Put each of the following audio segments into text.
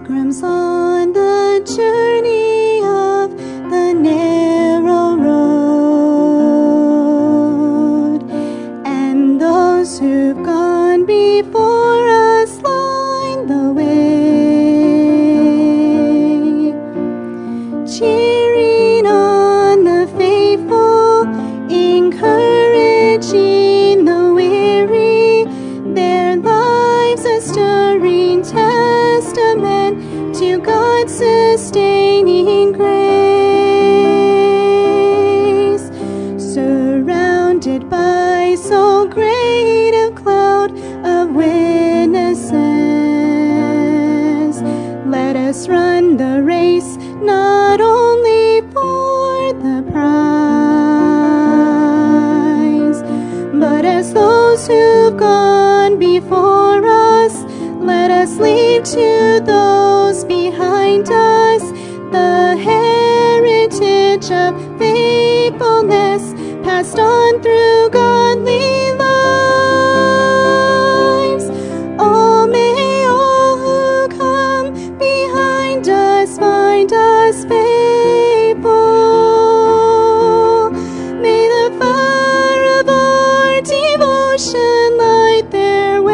pilgrims on the journey of the narrow road, and those who've gone before us line the way, cheering on the faithful, encouraging the weary, their lives a stirring testament to God's sustaining grace. Surrounded by so great a cloud of witnesses, let us run the race not only for the prize, but as those who've gone before us, let us leave to those behind us the heritage of faithfulness passed on through godly lives. Oh, may all who come behind us find us faithful. May the fire of our devotion light their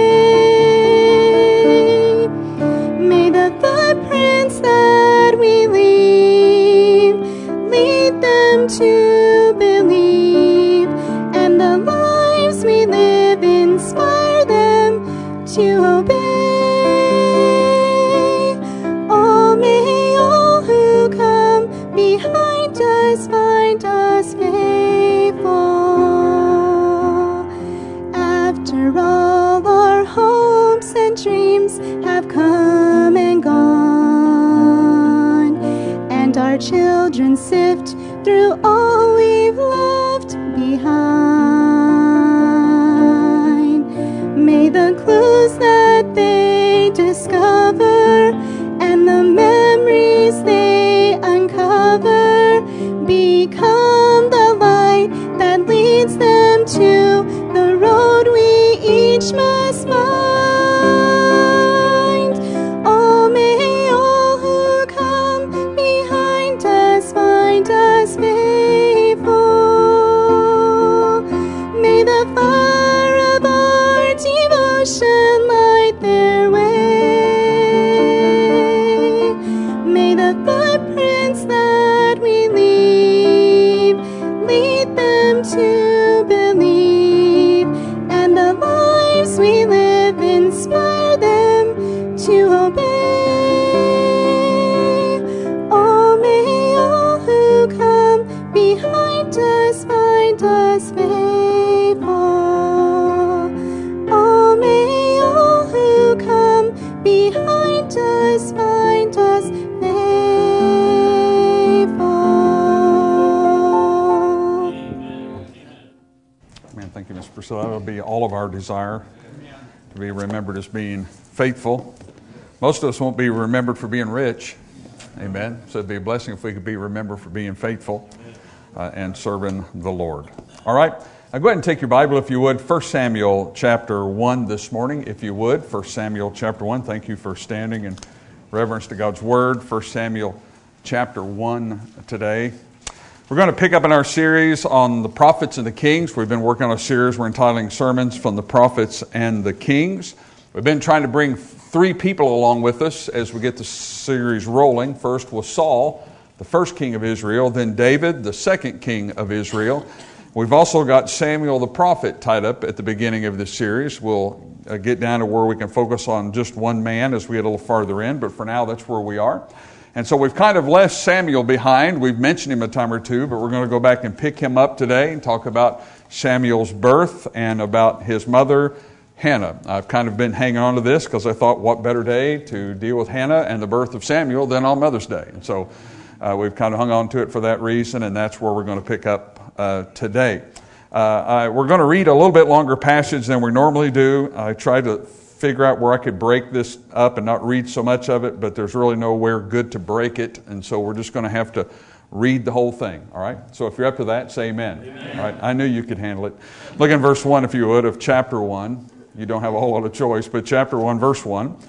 way. May the footprints that we leave lead them to believe, and the lives we live inspire them to obey. Oh, may all who come behind us find us faithful. After all our hopes and dreams have come and gone, and our children sift through all we've left behind, may the clues that they discover and the memories they uncover become the light that leads them to the road we each must find. Oh, may all who come behind us find us faithful. May the fire of our devotion light their way. May the footprints that we leave lead them to believe, and the lives we live inspire them to obey. Oh, may all who come behind us find us faithful. Oh, may all who come behind us find us faithful. Man, thank you, Ms. Priscilla. That'll be all of our desire, to be remembered as being faithful. Most of us won't be remembered for being rich. Amen. So it'd be a blessing if we could be remembered for being faithful and serving the Lord. All right. Now go ahead and take your Bible, if you would. 1 Samuel chapter 1 this morning, if you would. 1 Samuel chapter 1. Thank you for standing in reverence to God's Word. 1 Samuel chapter 1 today. We're going to pick up in our series on the prophets and the kings. We've been working on a series we're entitling Sermons from the Prophets and the Kings. We've been trying to bring three people along with us as we get the series rolling. First was Saul, the first king of Israel, then David, the second king of Israel. We've also got Samuel the prophet tied up at the beginning of this series. We'll get down to where we can focus on just one man as we get a little farther in, but for now that's where we are. And so we've kind of left Samuel behind. We've mentioned him a time or two, but we're going to go back and pick him up today and talk about Samuel's birth and about his mother, Hannah. I've kind of been hanging on to this because I thought, what better day to deal with Hannah and the birth of Samuel than on Mother's Day? And so we've kind of hung on to it for that reason, and that's where we're going to pick up today. We're going to read a little bit longer passage than we normally do. I tried to figure out where I could break this up and not read so much of it, but there's really nowhere good to break it, and so we're just going to have to read the whole thing, all right? So if you're up to that, say amen. Amen. All right, I knew you could handle it. Look in verse 1, if you would, of chapter 1. You don't have a whole lot of choice, but chapter 1, verse 1.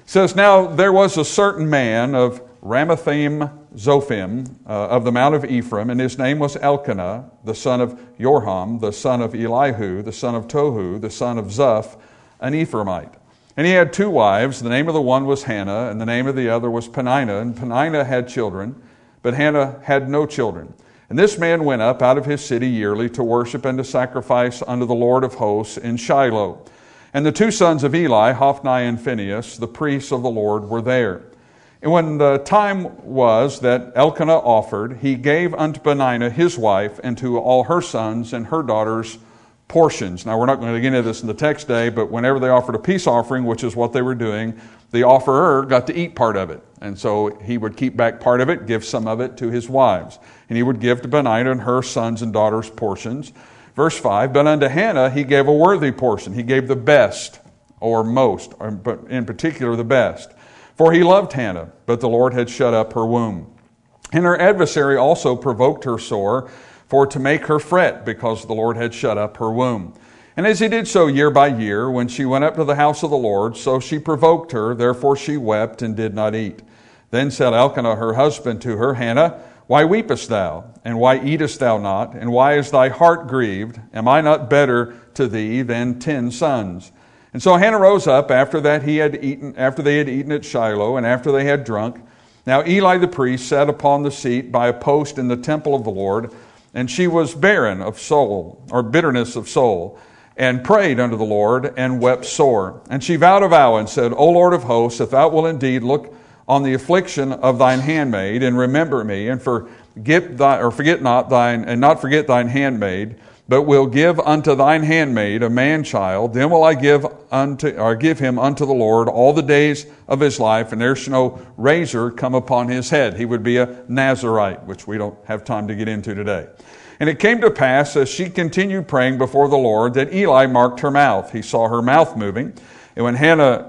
It says, now there was a certain man of Ramathaim Zophim of the Mount of Ephraim, and his name was Elkanah, the son of Jorham, the son of Elihu, the son of Tohu, the son of Zuph, an Ephraimite. And he had two wives. The name of the one was Hannah, and the name of the other was Peninnah. And Peninnah had children, but Hannah had no children. And this man went up out of his city yearly to worship and to sacrifice unto the Lord of hosts in Shiloh. And the two sons of Eli, Hophni and Phinehas, the priests of the Lord, were there. And when the time was that Elkanah offered, he gave unto Peninnah his wife and to all her sons and her daughters portions. Now, we're not going to get into this in the text day, but whenever they offered a peace offering, which is what they were doing, the offerer got to eat part of it. And so he would keep back part of it, give some of it to his wives. And he would give to Peninnah and her sons and daughters portions. Verse 5, but unto Hannah he gave a worthy portion. He gave the best, or most, but in particular the best. For he loved Hannah, but the Lord had shut up her womb. And her adversary also provoked her sore, for to make her fret, because the Lord had shut up her womb. And as he did so year by year, when she went up to the house of the Lord, so she provoked her, therefore she wept and did not eat. Then said Elkanah her husband to her, Hannah, why weepest thou? And why eatest thou not? And why is thy heart grieved? Am I not better to thee than 10 sons? And so Hannah rose up after they had eaten at Shiloh, and after they had drunk. Now Eli the priest sat upon the seat by a post in the temple of the Lord, and she was barren of soul, or bitterness of soul, and prayed unto the Lord, and wept sore. And she vowed a vow, and said, O Lord of hosts, if thou wilt indeed look on the affliction of thine handmaid, and remember me, and forget not thine handmaid, but will give unto thine handmaid a man child, then will I give him unto the Lord all the days of his life, and there shall no razor come upon his head. He would be a Nazirite, which we don't have time to get into today. And it came to pass, as she continued praying before the Lord, that Eli marked her mouth. He saw her mouth moving. And when Hannah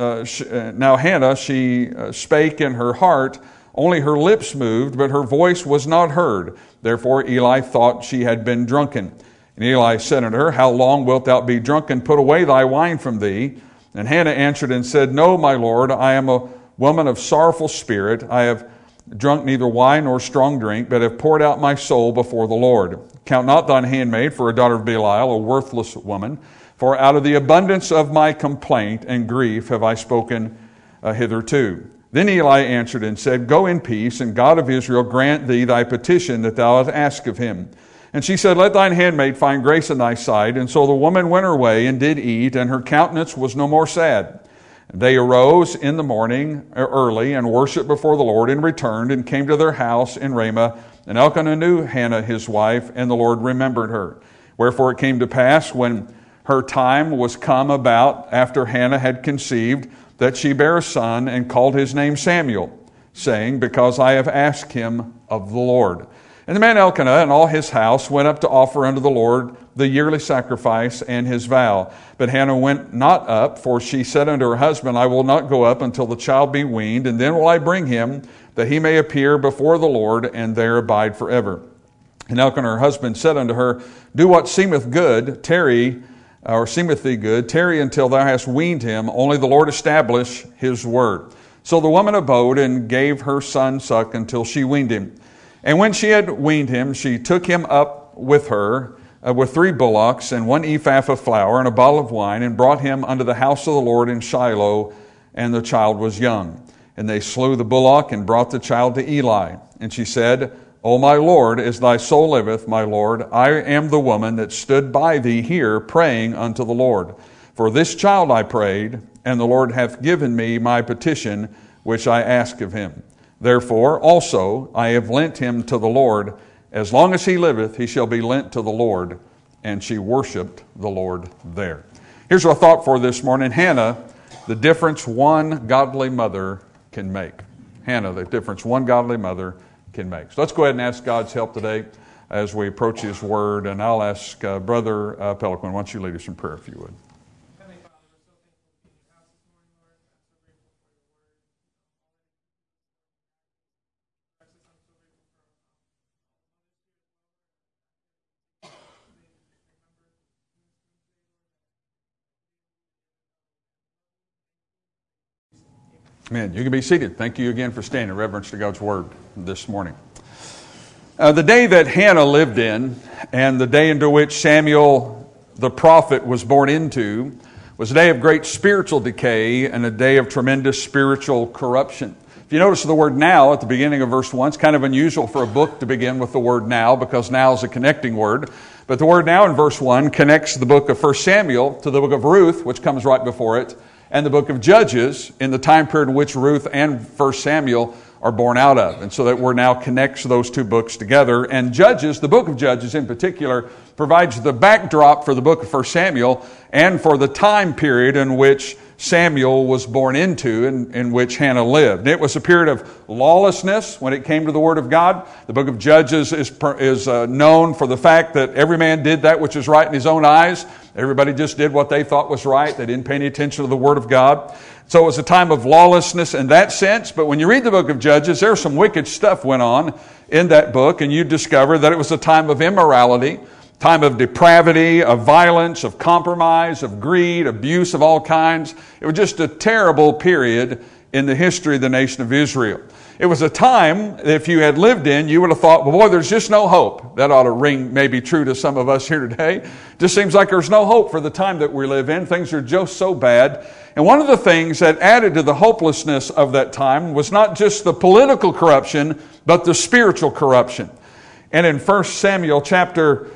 spake in her heart, only her lips moved, but her voice was not heard. Therefore Eli thought she had been drunken. And Eli said unto her, How long wilt thou be drunken? Put away thy wine from thee. And Hannah answered and said, No, my Lord, I am a woman of sorrowful spirit. I have drunk neither wine nor strong drink, but have poured out my soul before the Lord. Count not thine handmaid for a daughter of Belial, a worthless woman. For out of the abundance of my complaint and grief have I spoken hitherto. Then Eli answered and said, Go in peace, and God of Israel grant thee thy petition that thou hast asked of him. And she said, Let thine handmaid find grace in thy sight. And so the woman went her way and did eat, and her countenance was no more sad. And they arose in the morning early and worshipped before the Lord, and returned and came to their house in Ramah. And Elkanah knew Hannah his wife, and the Lord remembered her. Wherefore it came to pass, when her time was come about after Hannah had conceived, that she bare a son, and called his name Samuel, saying, Because I have asked him of the Lord. And the man Elkanah and all his house went up to offer unto the Lord the yearly sacrifice and his vow. But Hannah went not up, for she said unto her husband, I will not go up until the child be weaned, and then will I bring him, that he may appear before the Lord, and there abide forever. And Elkanah her husband said unto her, Do what seemeth good, seemeth thee good, tarry until thou hast weaned him, only the Lord establish his word. So the woman abode, and gave her son suck until she weaned him. And when she had weaned him, she took him up with her, with 3 bullocks, and 1 ephah of flour, and a bottle of wine, and brought him unto the house of the Lord in Shiloh, and the child was young. And they slew the bullock, and brought the child to Eli. And she said, O my Lord, as thy soul liveth, my Lord, I am the woman that stood by thee here, praying unto the Lord. For this child I prayed, and the Lord hath given me my petition, which I ask of him. Therefore also I have lent him to the Lord. As long as he liveth, he shall be lent to the Lord. And she worshipped the Lord there. Here's our thought for this morning. Hannah, the difference one godly mother can make. Hannah, the difference one godly mother can make. So let's go ahead and ask God's help today as we approach his word. And I'll ask Brother Pelican, why don't you lead us in prayer if you would. Amen. You can be seated. Thank you again for standing in reverence to God's Word this morning. The day that Hannah lived in and the day into which Samuel the prophet was born into was a day of great spiritual decay and a day of tremendous spiritual corruption. If you notice the word now at the beginning of verse 1, it's kind of unusual for a book to begin with the word now because now is a connecting word. But the word now in verse 1 connects the book of 1 Samuel to the book of Ruth, which comes right before it, and the book of Judges in the time period in which Ruth and 1 Samuel are born out of. And so that word now connects those two books together. And Judges, the book of Judges in particular, provides the backdrop for the book of 1 Samuel and for the time period in which Samuel was born into and in which Hannah lived. And it was a period of lawlessness when it came to the Word of God. The book of Judges is known for the fact that every man did that which is right in his own eyes. Everybody just did what they thought was right. They didn't pay any attention to the Word of God. So it was a time of lawlessness in that sense. But when you read the book of Judges, there's some wicked stuff went on in that book, and you discover that it was a time of immorality, time of depravity, of violence, of compromise, of greed, abuse of all kinds. It was just a terrible period in the history of the nation of Israel. It was a time, if you had lived in, you would have thought, well, boy, there's just no hope. That ought to ring maybe true to some of us here today. Just seems like there's no hope for the time that we live in. Things are just so bad. And one of the things that added to the hopelessness of that time was not just the political corruption, but the spiritual corruption. And in 1 Samuel chapter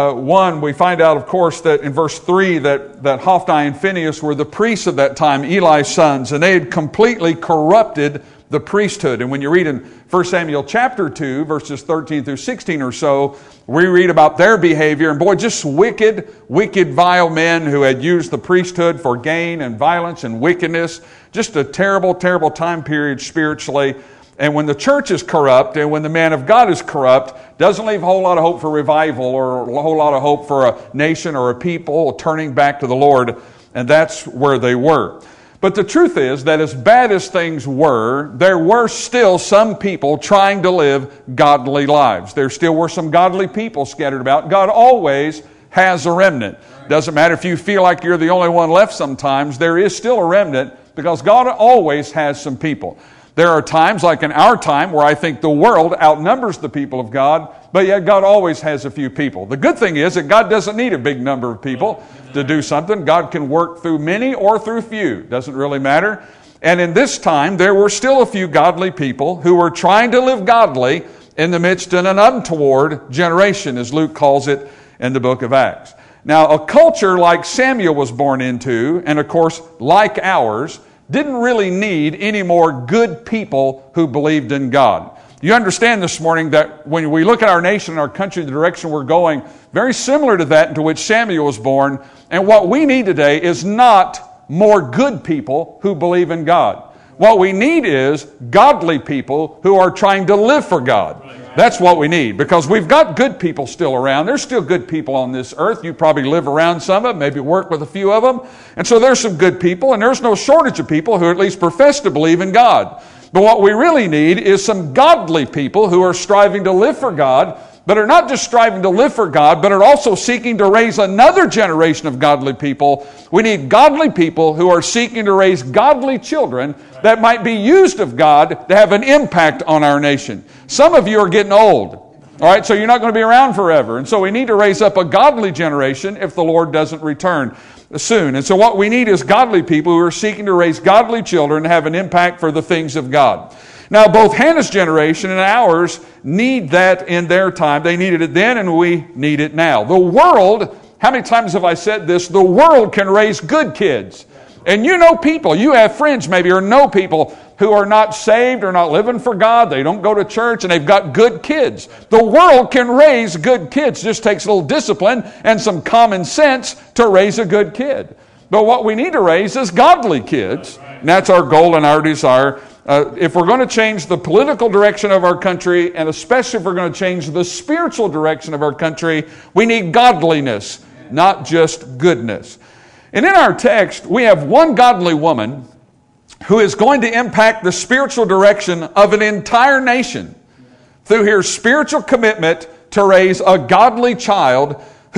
1, we find out, of course, that in verse 3 that Hophni and Phinehas were the priests of that time, Eli's sons, and they had completely corrupted the priesthood. And when you read in 1 Samuel chapter 2, verses 13 through 16 or so, we read about their behavior. And boy, just wicked, vile men who had used the priesthood for gain and violence and wickedness. Just a terrible, terrible time period spiritually. And when the church is corrupt and when the man of God is corrupt, doesn't leave a whole lot of hope for revival or a whole lot of hope for a nation or a people turning back to the Lord. And that's where they were. But the truth is that as bad as things were, there were still some people trying to live godly lives. There still were some godly people scattered about. God always has a remnant. Doesn't matter if you feel like you're the only one left sometimes, there is still a remnant because God always has some people. There are times, like in our time, where I think the world outnumbers the people of God, but yet God always has a few people. The good thing is that God doesn't need a big number of people to do something. God can work through many or through few. Doesn't really matter. And in this time, there were still a few godly people who were trying to live godly in the midst of an untoward generation, as Luke calls it in the book of Acts. Now, a culture like Samuel was born into, and of course, like ours, didn't really need any more good people who believed in God. You understand this morning that when we look at our nation and our country, the direction we're going, very similar to that into which Samuel was born. And what we need today is not more good people who believe in God. What we need is godly people who are trying to live for God. That's what we need, because we've got good people still around. There's still good people on this earth. You probably live around some of them, maybe work with a few of them. And so there's some good people, and there's no shortage of people who at least profess to believe in God. But what we really need is some godly people who are striving to live for God, but are not just striving to live for God, but are also seeking to raise another generation of godly people. We need godly people who are seeking to raise godly children that might be used of God to have an impact on our nation. Some of you are getting old, all right, so you're not going to be around forever. And so we need to raise up a godly generation if the Lord doesn't return soon. And so what we need is godly people who are seeking to raise godly children to have an impact for the things of God. Now, both Hannah's generation and ours need that in their time. They needed it then, and we need it now. The world, how many times have I said this? The world can raise good kids. And you know people, you have friends maybe, or know people who are not saved or not living for God. They don't go to church, and they've got good kids. The world can raise good kids. It just takes a little discipline and some common sense to raise a good kid. But what we need to raise is godly kids. And that's our goal and our desire. If we're going to change the political direction of our country, and especially if we're going to change the spiritual direction of our country, we need godliness, not just goodness. And in our text, we have one godly woman who is going to impact the spiritual direction of an entire nation through her spiritual commitment to raise a godly child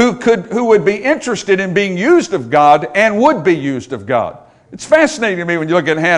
who would be interested in being used of God and would be used of God. It's fascinating to me when you look at Hannah.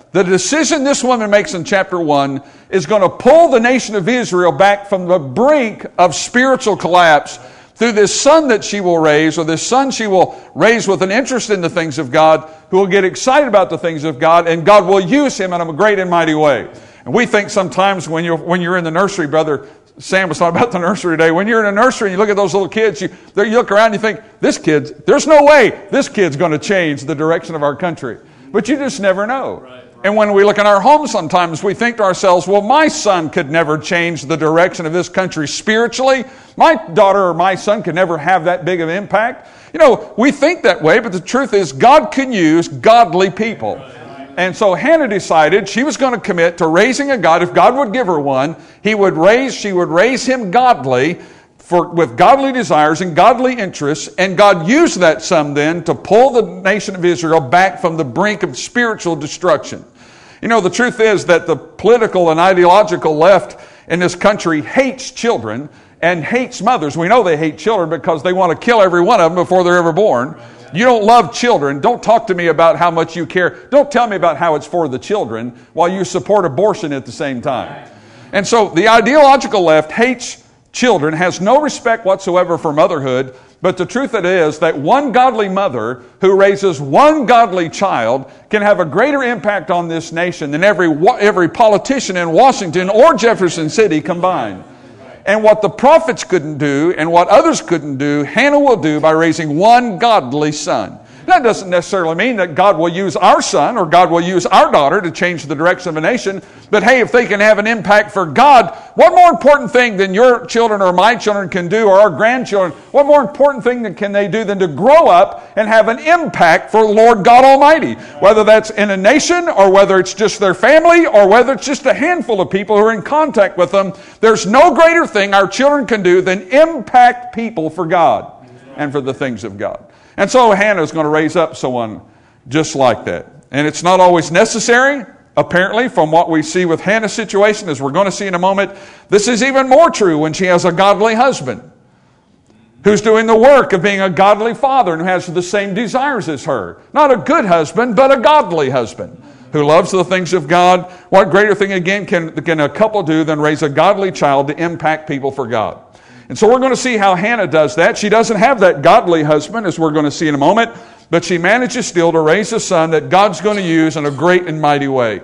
The decision this woman makes in chapter 1 is going to pull the nation of Israel back from the brink of spiritual collapse through this son that she will raise, or this son she will raise with an interest in the things of God, who will get excited about the things of God, and God will use him in a great and mighty way. And we think sometimes when you're in the nursery, Brother Sam was talking about the nursery today, when you're in a nursery and you look at those little kids, you look around and you think, there's no way this kid's going to change the direction of our country. But you just never know. Right. And when we look in our homes sometimes, we think to ourselves, well, my son could never change the direction of this country spiritually. My daughter or my son could never have that big of an impact. You know, we think that way, but the truth is God can use godly people. And so Hannah decided she was going to commit to raising a God. If God would give her one, she would raise him godly, with godly desires and godly interests, and God used that son then to pull the nation of Israel back from the brink of spiritual destruction. You know, the truth is that the political and ideological left in this country hates children and hates mothers. We know they hate children because they want to kill every one of them before they're ever born. You don't love children. Don't talk to me about how much you care. Don't tell me about how it's for the children while you support abortion at the same time. And so the ideological left hates children, has no respect whatsoever for motherhood, but the truth it is that one godly mother who raises one godly child can have a greater impact on this nation than every politician in Washington or Jefferson City combined. And what the prophets couldn't do and what others couldn't do, Hannah will do by raising one godly son. That doesn't necessarily mean that God will use our son or God will use our daughter to change the direction of a nation. But hey, if they can have an impact for God, what more important thing than your children or my children can do, or our grandchildren, what more important thing can they do than to grow up and have an impact for the Lord God Almighty? Whether that's in a nation, or whether it's just their family, or whether it's just a handful of people who are in contact with them, there's no greater thing our children can do than impact people for God and for the things of God. And so Hannah is going to raise up someone just like that. And it's not always necessary. Apparently, from what we see with Hannah's situation, as we're going to see in a moment, this is even more true when she has a godly husband who's doing the work of being a godly father and who has the same desires as her. Not a good husband, but a godly husband who loves the things of God. What greater thing again can a couple do than raise a godly child to impact people for God? And so we're going to see how Hannah does that. She doesn't have that godly husband, as we're going to see in a moment, but she manages still to raise a son that God's going to use in a great and mighty way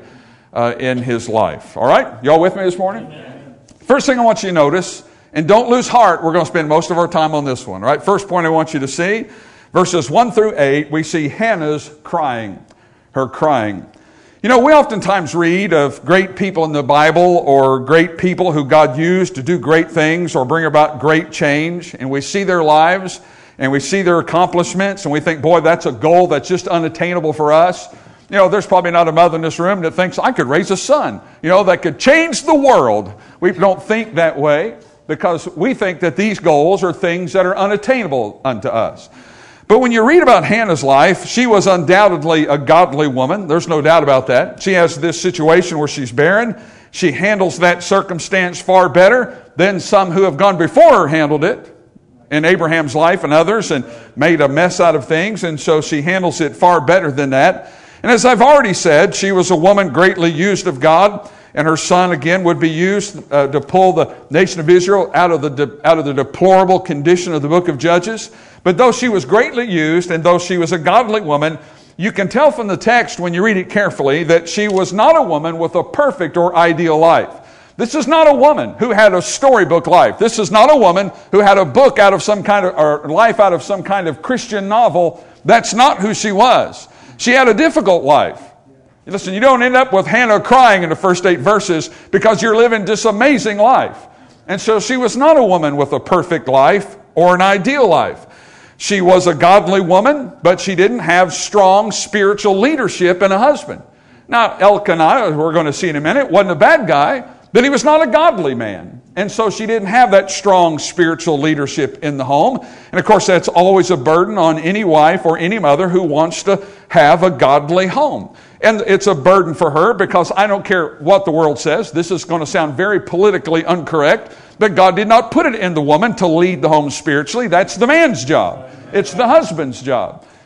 in his life. All right? Y'all with me this morning? Amen. First thing I want you to notice, and don't lose heart, we're going to spend most of our time on this one. All right? First point I want you to see, verses 1 through 8, we see Hannah's crying, her crying. You know, we oftentimes read of great people in the Bible, or great people who God used to do great things or bring about great change, and we see their lives and we see their accomplishments and we think, boy, that's a goal that's just unattainable for us. You know, there's probably not a mother in this room that thinks, I could raise a son, you know, that could change the world. We don't think that way because we think that these goals are things that are unattainable unto us. But when you read about Hannah's life, she was undoubtedly a godly woman. There's no doubt about that. She has this situation where she's barren. She handles that circumstance far better than some who have gone before her handled it in Abraham's life and others, and made a mess out of things. And so she handles it far better than that. And as I've already said, she was a woman greatly used of God. And her son, again, would be used to pull the nation of Israel out of the deplorable condition of the book of Judges. But though she was greatly used, and though she was a godly woman, you can tell from the text when you read it carefully that she was not a woman with a perfect or ideal life. This is not a woman who had a storybook life. This is not a woman who had a book out of some kind of, or life out of some kind of Christian novel. That's not who she was. She had a difficult life. Listen, you don't end up with Hannah crying in the first 8 verses because you're living this amazing life. And so she was not a woman with a perfect life or an ideal life. She was a godly woman, but she didn't have strong spiritual leadership in a husband. Now, Elkanah, as we're going to see in a minute, wasn't a bad guy, but he was not a godly man. And so she didn't have that strong spiritual leadership in the home. And of course, that's always a burden on any wife or any mother who wants to have a godly home. And it's a burden for her because I don't care what the world says. This is going to sound very politically incorrect, but God did not put it in the woman to lead the home spiritually. That's the man's job. It's the husband's job.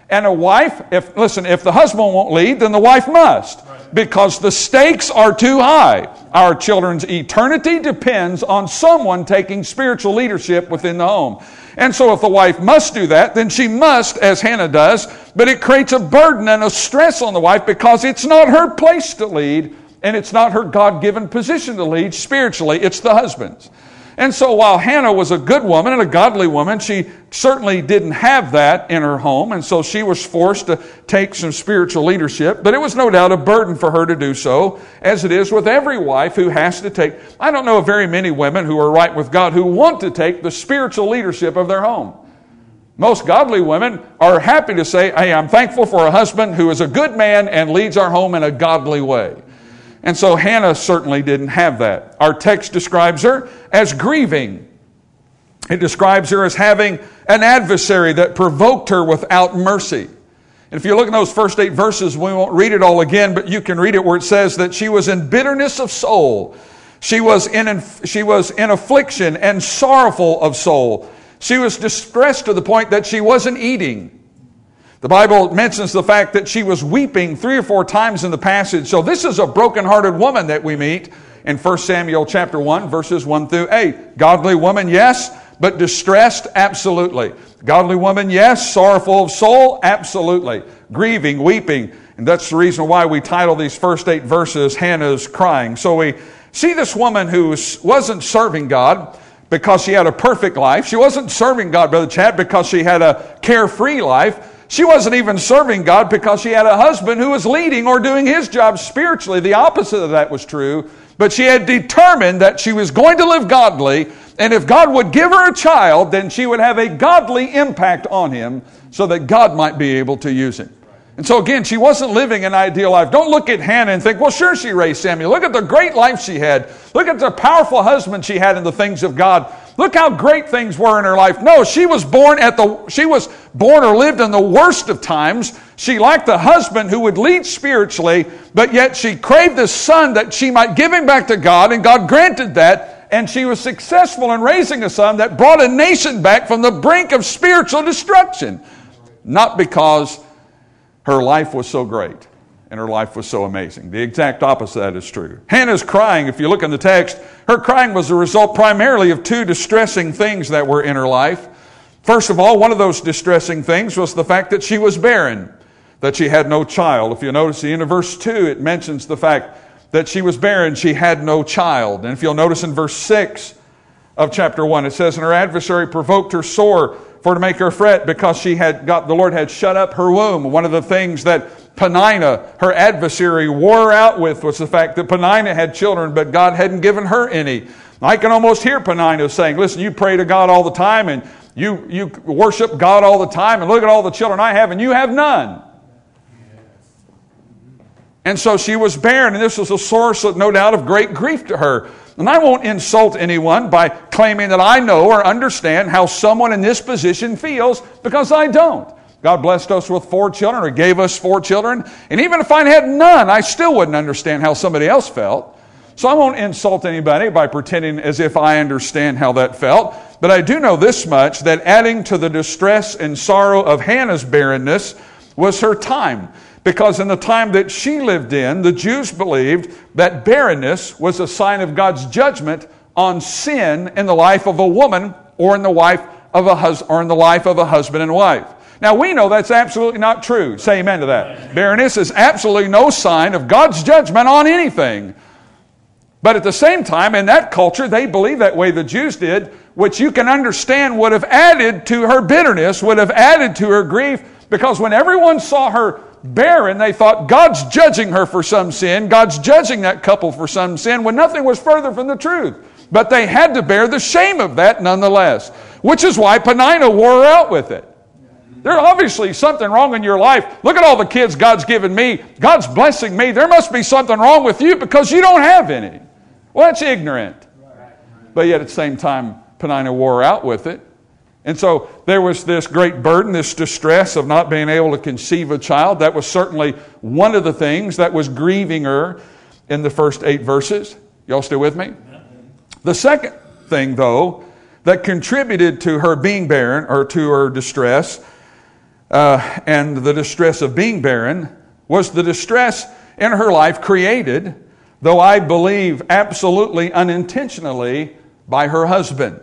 And a wife, if the husband won't lead, then the wife must. Because the stakes are too high. Our children's eternity depends on someone taking spiritual leadership within the home. And so if the wife must do that, then she must, as Hannah does, but it creates a burden and a stress on the wife because it's not her place to lead, and it's not her God-given position to lead spiritually, it's the husband's. And so while Hannah was a good woman and a godly woman, she certainly didn't have that in her home, and so she was forced to take some spiritual leadership. But it was no doubt a burden for her to do so, as it is with every wife who has to take. I don't know of very many women who are right with God who want to take the spiritual leadership of their home. Most godly women are happy to say, hey, I'm thankful for a husband who is a good man and leads our home in a godly way. And so Hannah certainly didn't have that. Our text describes her as grieving. It describes her as having an adversary that provoked her without mercy. And if you look in those first 8 verses, we won't read it all again, but you can read it where it says that she was in bitterness of soul. She was in affliction and sorrowful of soul. She was distressed to the point that she wasn't eating. The Bible mentions the fact that she was weeping 3 or 4 times in the passage. So this is a broken-hearted woman that we meet in 1 Samuel chapter 1, verses 1 through 8. Godly woman, yes, but distressed, absolutely. Godly woman, yes. Sorrowful of soul, absolutely. Grieving, weeping. And that's the reason why we title these first 8 verses, Hannah's Crying. So we see this woman who wasn't serving God because she had a perfect life. She wasn't serving God, Brother Chad, because she had a carefree life. She wasn't even serving God because she had a husband who was leading or doing his job spiritually. The opposite of that was true. But she had determined that she was going to live godly, and if God would give her a child, then she would have a godly impact on him so that God might be able to use him. And so again, she wasn't living an ideal life. Don't look at Hannah and think, well, sure, she raised Samuel. Look at the great life she had. Look at the powerful husband she had in the things of God. Look how great things were in her life. No, she was born or lived in the worst of times. She lacked a husband who would lead spiritually, but yet she craved this son that she might give him back to God, and God granted that, and she was successful in raising a son that brought a nation back from the brink of spiritual destruction. Not because her life was so great and her life was so amazing. The exact opposite of that is true. Hannah's crying, if you look in the text, her crying was a result primarily of 2 distressing things that were in her life. First of all, one of those distressing things was the fact that she was barren, that she had no child. If you notice in verse 2, it mentions the fact that she was barren, she had no child. And if you'll notice in verse 6 of chapter 1, it says, and her adversary provoked her sore for to make her fret because the Lord had shut up her womb. One of the things that Peninnah, her adversary, wore out with was the fact that Peninnah had children, but God hadn't given her any. I can almost hear Peninnah saying, listen, you pray to God all the time, and you worship God all the time, and look at all the children I have, and you have none. And so she was barren, and this was a source, no doubt, of great grief to her. And I won't insult anyone by claiming that I know or understand how someone in this position feels, because I don't. God blessed us with 4 children, or gave us 4 children. And even if I had none, I still wouldn't understand how somebody else felt. So I won't insult anybody by pretending as if I understand how that felt. But I do know this much, that adding to the distress and sorrow of Hannah's barrenness was her time. Because in the time that she lived in, the Jews believed that barrenness was a sign of God's judgment on sin in the life of a woman or in the life of a husband and wife. Now we know that's absolutely not true. Say amen to that. Barrenness is absolutely no sign of God's judgment on anything. But at the same time, in that culture, they believed that way, the Jews did, which you can understand would have added to her bitterness, would have added to her grief, because when everyone saw her barren, they thought God's judging her for some sin, God's judging that couple for some sin, when nothing was further from the truth. But they had to bear the shame of that nonetheless, which is why Peninnah wore her out with it. There's obviously something wrong in your life. Look at all the kids God's given me. God's blessing me. There must be something wrong with you because you don't have any. Well, that's ignorant. But yet at the same time, Peninnah wore her out with it. And so there was this great burden, this distress of not being able to conceive a child. That was certainly one of the things that was grieving her in the first 8 verses. Y'all still with me? The second thing, though, that contributed to her being barren or to her distress and the distress of being barren was the distress in her life created, though I believe absolutely unintentionally, by her husband.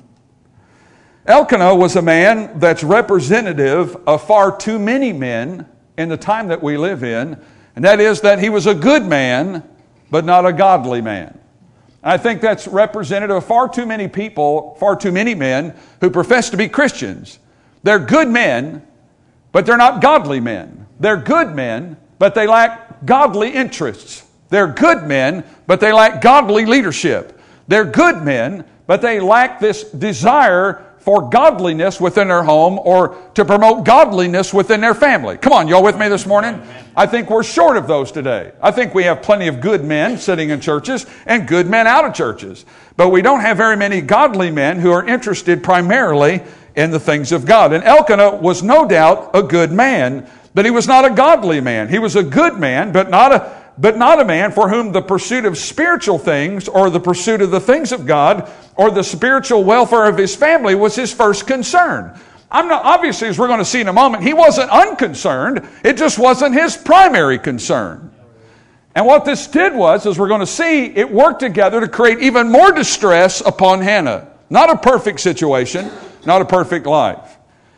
Elkanah was a man that's representative of far too many men in the time that we live in, and that is that he was a good man, but not a godly man. I think that's representative of far too many people, far too many men who profess to be Christians. They're good men, but they're not godly men. They're good men, but they lack godly interests. They're good men, but they lack godly leadership. They're good men, but they lack this desire for godliness within their home or to promote godliness within their family. Come on, y'all with me this morning? I think we're short of those today. I think we have plenty of good men sitting in churches and good men out of churches. But we don't have very many godly men who are interested primarily in the things of God. And Elkanah was no doubt a good man, but he was not a godly man. He was a good man, but not a man for whom the pursuit of spiritual things or the pursuit of the things of God or the spiritual welfare of his family was his first concern. Obviously, as we're going to see in a moment, he wasn't unconcerned. It just wasn't his primary concern. And what this did was, as we're going to see, it worked together to create even more distress upon Hannah. Not a perfect situation, not a perfect life.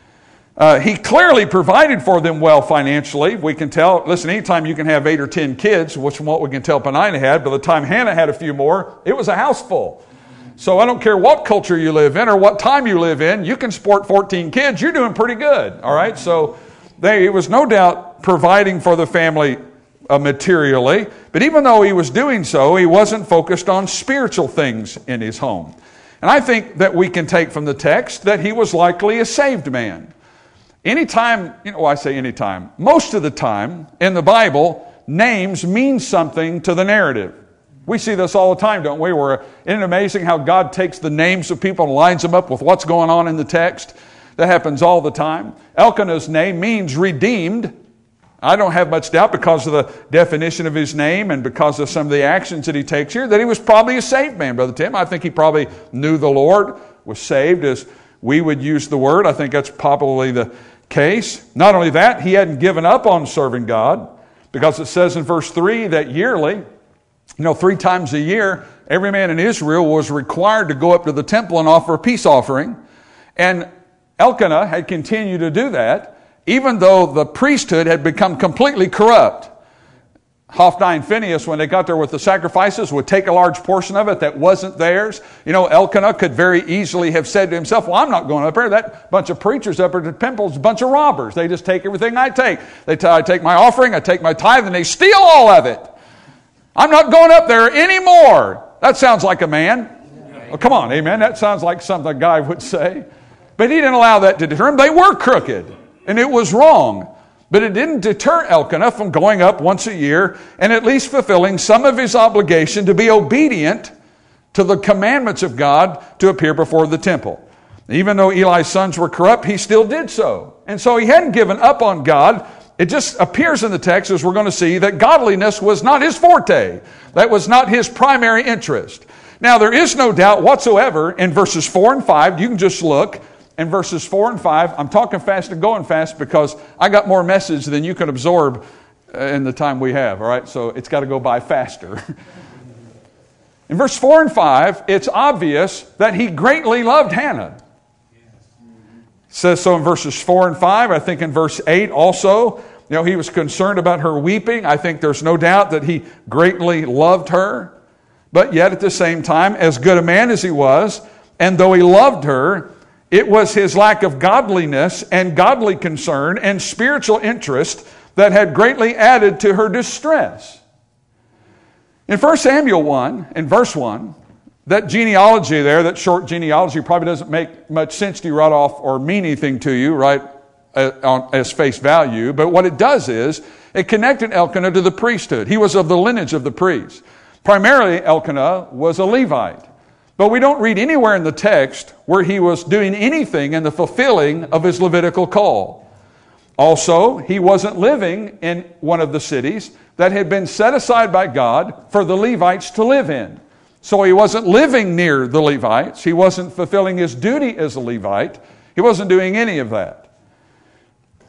He clearly provided for them well financially. We can tell, listen, anytime you can have 8 or 10 kids, which from what we can tell Penina had, by the time Hannah had a few more, it was a house full. So I don't care what culture you live in or what time you live in, you can sport 14 kids, you're doing pretty good, all right? So it was no doubt providing for the family materially, but even though he was doing so, he wasn't focused on spiritual things in his home. And I think that we can take from the text that he was likely a saved man. Anytime, I say anytime, most of the time in the Bible, names mean something to the narrative. We see this all the time, don't we? Isn't it amazing how God takes the names of people and lines them up with what's going on in the text? That happens all the time. Elkanah's name means redeemed. I don't have much doubt because of the definition of his name and because of some of the actions that he takes here that he was probably a saved man, Brother Tim. I think he probably knew the Lord, was saved as we would use the word. I think that's probably the case. Not only that, he hadn't given up on serving God because it says in verse 3 that yearly, 3 times a year, every man in Israel was required to go up to the temple and offer a peace offering. And Elkanah had continued to do that, even though the priesthood had become completely corrupt. Hophni and Phinehas, when they got there with the sacrifices, would take a large portion of it that wasn't theirs. Elkanah could very easily have said to himself, well, I'm not going up there. That bunch of preachers up at the temple is a bunch of robbers. They just take everything I take. I take my offering, I take my tithe, and they steal all of it. I'm not going up there anymore. That sounds like a man. Oh, come on, amen. That sounds like something a guy would say. But he didn't allow that to deter him. They were crooked, and it was wrong. But it didn't deter Elkanah from going up once a year and at least fulfilling some of his obligation to be obedient to the commandments of God to appear before the temple. Even though Eli's sons were corrupt, he still did so. And so he hadn't given up on God. It just appears in the text, as we're going to see, that godliness was not his forte. That was not his primary interest. Now, there is no doubt whatsoever in verses 4 and 5. You can just look in verses 4 and 5. I'm talking fast and going fast because I got more message than you can absorb in the time we have. All right, so it's got to go by faster. In verse 4 and 5, it's obvious that he greatly loved Hannah. It says so in verses 4 and 5. I think in verse 8 also, he was concerned about her weeping. I think there's no doubt that he greatly loved her. But yet at the same time, as good a man as he was, and though he loved her, it was his lack of godliness and godly concern and spiritual interest that had greatly added to her distress. In 1 Samuel 1, in verse 1, that genealogy there, that short genealogy, probably doesn't make much sense to you right off or mean anything to you, right, as face value. But what it does is, it connected Elkanah to the priesthood. He was of the lineage of the priests. Primarily, Elkanah was a Levite. But we don't read anywhere in the text where he was doing anything in the fulfilling of his Levitical call. Also, he wasn't living in one of the cities that had been set aside by God for the Levites to live in. So he wasn't living near the Levites. He wasn't fulfilling his duty as a Levite. He wasn't doing any of that.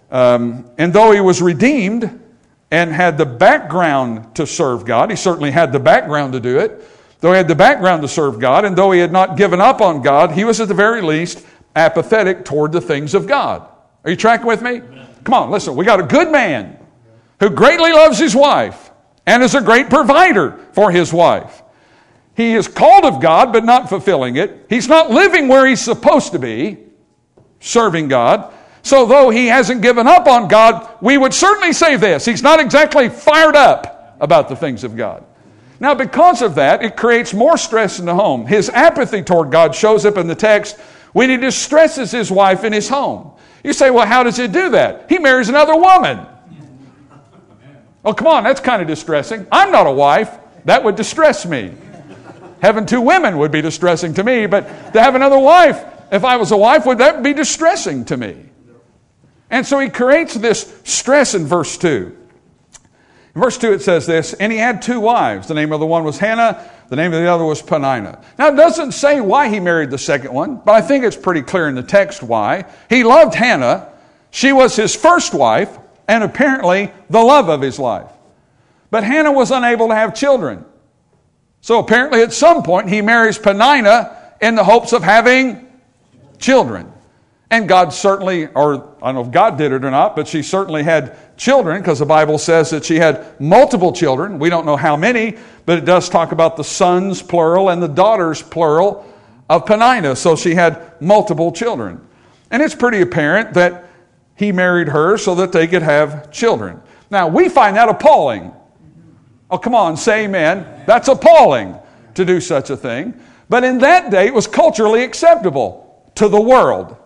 And though he was redeemed and had the background to serve God, he certainly had the background to do it. Though he had the background to serve God, and though he had not given up on God, he was at the very least apathetic toward the things of God. Are you tracking with me? Come on, listen. We got a good man who greatly loves his wife and is a great provider for his wife. He is called of God, but not fulfilling it. He's not living where he's supposed to be, serving God. So though he hasn't given up on God, we would certainly say this: he's not exactly fired up about the things of God. Now, because of that, it creates more stress in the home. His apathy toward God shows up in the text when he distresses his wife in his home. You say, well, how does he do that? He marries another woman. Oh, come on, that's kind of distressing. I'm not a wife. That would distress me. Having two women would be distressing to me, but to have another wife, if I was a wife, would that be distressing to me? And so he creates this stress in verse 2. In verse 2 it says this: and he had two wives. The name of the one was Hannah, the name of the other was Peninnah. Now it doesn't say why he married the second one, but I think it's pretty clear in the text why. He loved Hannah. She was his first wife, and apparently the love of his life. But Hannah was unable to have children. So apparently at some point he marries Peninnah in the hopes of having children. And God certainly, or I don't know if God did it or not, but she certainly had children, because the Bible says that she had multiple children. We don't know how many, but it does talk about the sons, plural, and the daughters, plural, of Peninnah. So she had multiple children. And it's pretty apparent that he married her so that they could have children. Now, we find that appalling. Oh, come on, say amen. That's appalling to do such a thing. But in that day, it was culturally acceptable to the world.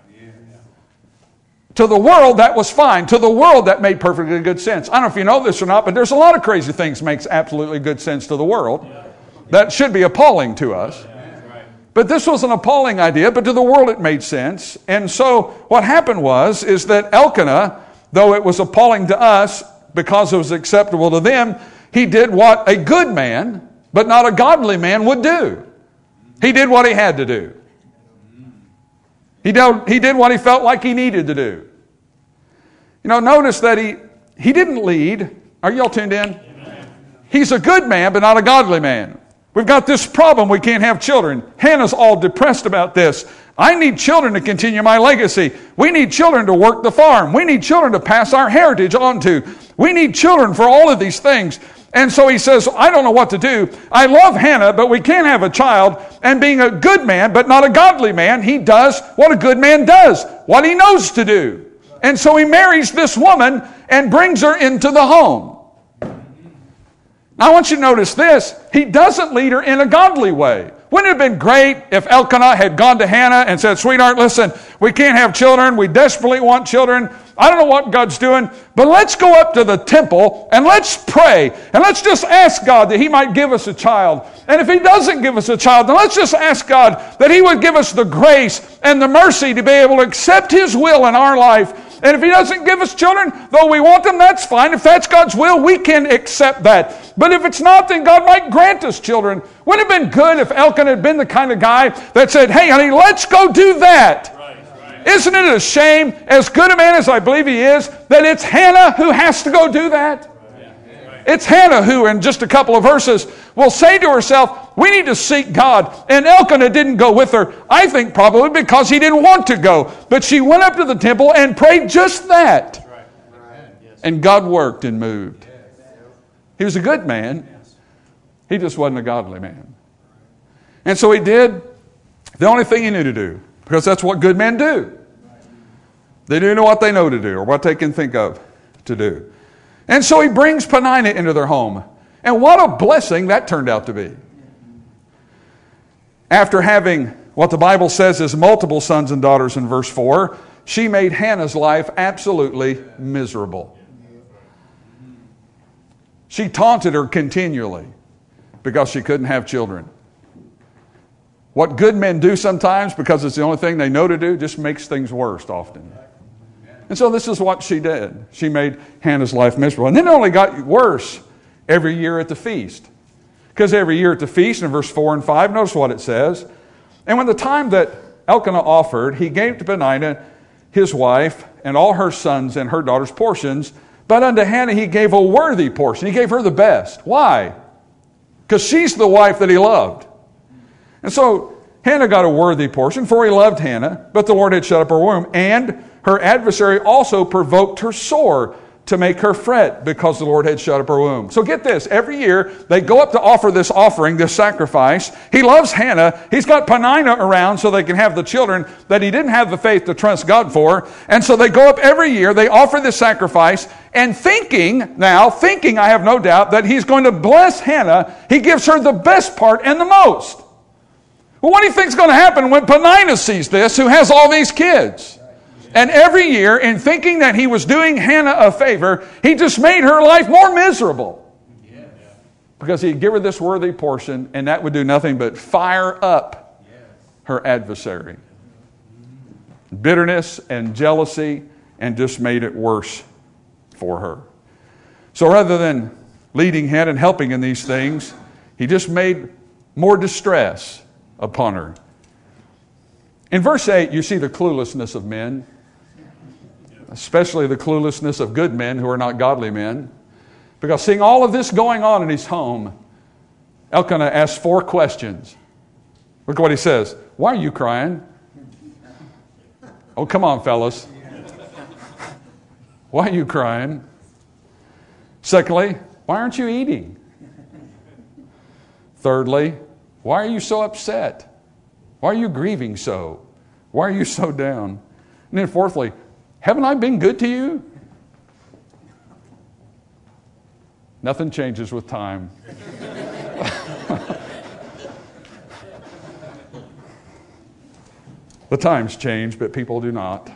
To the world, that was fine. To the world, that made perfectly good sense. I don't know if you know this or not, but there's a lot of crazy things makes absolutely good sense to the world. That should be appalling to us. But this was an appalling idea, but to the world it made sense. And so what happened is that Elkanah, though it was appalling to us because it was acceptable to them, he did what a good man, but not a godly man, would do. He did what he had to do. He did what he felt like he needed to do. You know, notice that he didn't lead. Are you all tuned in? Amen. He's a good man, but not a godly man. We've got this problem. We can't have children. Hannah's all depressed about this. I need children to continue my legacy. We need children to work the farm. We need children to pass our heritage on to. We need children for all of these things. And so he says, I don't know what to do. I love Hannah, but we can't have a child. And being a good man, but not a godly man, he does what a good man does, what he knows to do. And so he marries this woman and brings her into the home. Now I want you to notice this. He doesn't lead her in a godly way. Wouldn't it have been great if Elkanah had gone to Hannah and said, sweetheart, listen, we can't have children. We desperately want children. I don't know what God's doing, but let's go up to the temple and let's pray. And let's just ask God that he might give us a child. And if he doesn't give us a child, then let's just ask God that he would give us the grace and the mercy to be able to accept his will in our life. And if he doesn't give us children, though we want them, that's fine. If that's God's will, we can accept that. But if it's not, then God might grant us children. Wouldn't it have been good if Elkanah had been the kind of guy that said, hey, honey, let's go do that? Right. Isn't it a shame, as good a man as I believe he is, that it's Hannah who has to go do that? It's Hannah who, in just a couple of verses, will say to herself, we need to seek God. And Elkanah didn't go with her, I think probably because he didn't want to go. But she went up to the temple and prayed just that. And God worked and moved. He was a good man. He just wasn't a godly man. And so he did the only thing he knew to do, because that's what good men do. They do know what they know to do, or what they can think of to do. And so he brings Peninnah into their home. And what a blessing that turned out to be. After having what the Bible says is multiple sons and daughters in verse 4, she made Hannah's life absolutely miserable. She taunted her continually because she couldn't have children. What good men do sometimes, because it's the only thing they know to do, just makes things worse often. And so this is what she did. She made Hannah's life miserable. And then it only got worse every year at the feast. Because every year at the feast, in verse 4 and 5, notice what it says. And when the time that Elkanah offered, he gave to Peninnah his wife and all her sons and her daughters portions, but unto Hannah he gave a worthy portion. He gave her the best. Why? Because she's the wife that he loved. And so Hannah got a worthy portion, for he loved Hannah, but the Lord had shut up her womb. And her adversary also provoked her sore to make her fret, because the Lord had shut up her womb. So get this, every year they go up to offer this offering, this sacrifice. He loves Hannah. He's got Peninnah around so they can have the children that he didn't have the faith to trust God for. And so they go up every year, they offer this sacrifice, and thinking, I have no doubt, that he's going to bless Hannah, he gives her the best part and the most. Well, what do you think is going to happen when Peninnah sees this, who has all these kids? And every year, in thinking that he was doing Hannah a favor, he just made her life more miserable. Because he'd give her this worthy portion, and that would do nothing but fire up her adversary. Bitterness and jealousy, and just made it worse for her. So rather than leading Hannah and helping in these things, he just made more distress upon her. In verse 8, you see the cluelessness of men, especially the cluelessness of good men who are not godly men. Because seeing all of this going on in his home, Elkanah asks 4 questions. Look what he says. Why are you crying? Oh, come on, fellas. Why are you crying? Secondly, why aren't you eating? Thirdly, why are you so upset? Why are you grieving so? Why are you so down? And then fourthly, haven't I been good to you? Nothing changes with time. The times change, but people do not.